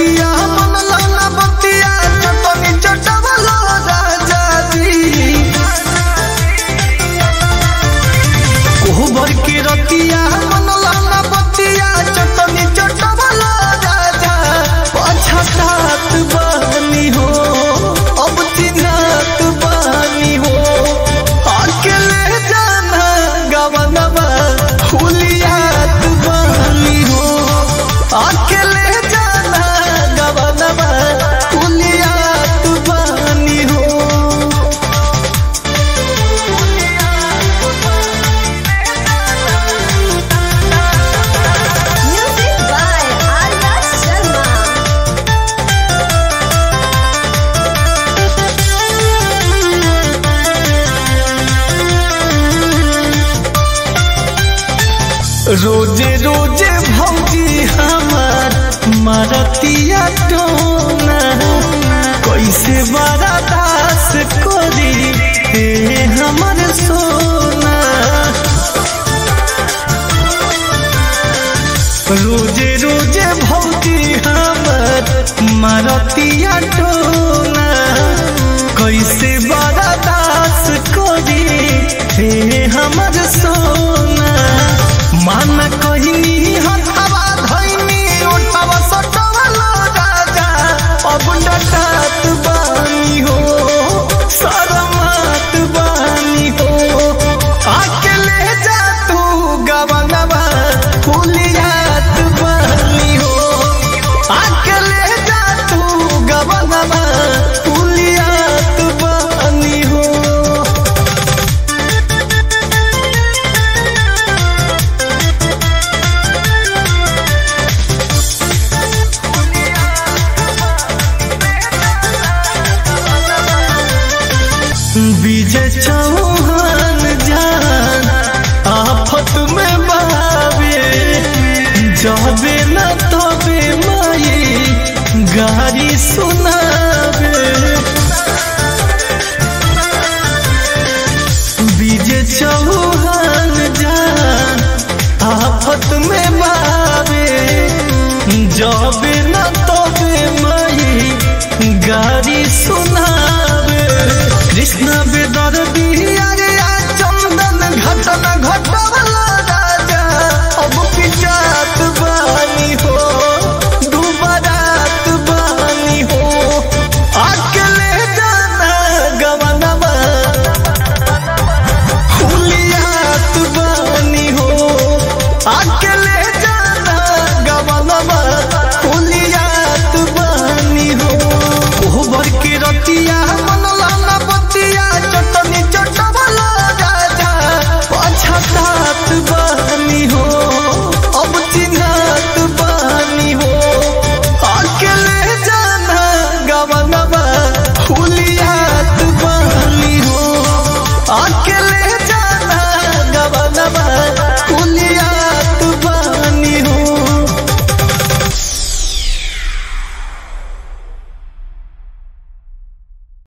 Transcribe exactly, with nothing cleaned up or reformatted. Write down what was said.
रतिया मन लाना बतिया चटनी चटवलो राजा जी कोहबर के रतिया मन लाना बतिया चटनी चटवलो राजा पछतात बानी हो अब चिन्हत बानी हो अकेले जाना गवनवा हुलियात बानी हो अकेले जाना गवनवा हुलियात बानी हो। Music by Arya Sharma. रोजे रोजे भौजी हमार मारतिया टोना कैसे बर्दाश्त करी हे हमर सोना रोजे रोजे भौजी हमार मारतिया टोना कैसे बर्दाश्त करी हे हमर सोना मान कहनी हथवा धैनी उठवा सटवलो राजा अब डटात बानी हो शरमात बानी हो अकेले जा तू गवनवा हुलियात बानी हो अकेले जा तू गवनवा हुलियात बानी हो। विजय चौहान जान आफत में बावे जाबे न तबे माई गारी सुनावे विजय चौहान जान आफत में बावे जाबे न तबे माई गारी सुनावे कृष्ण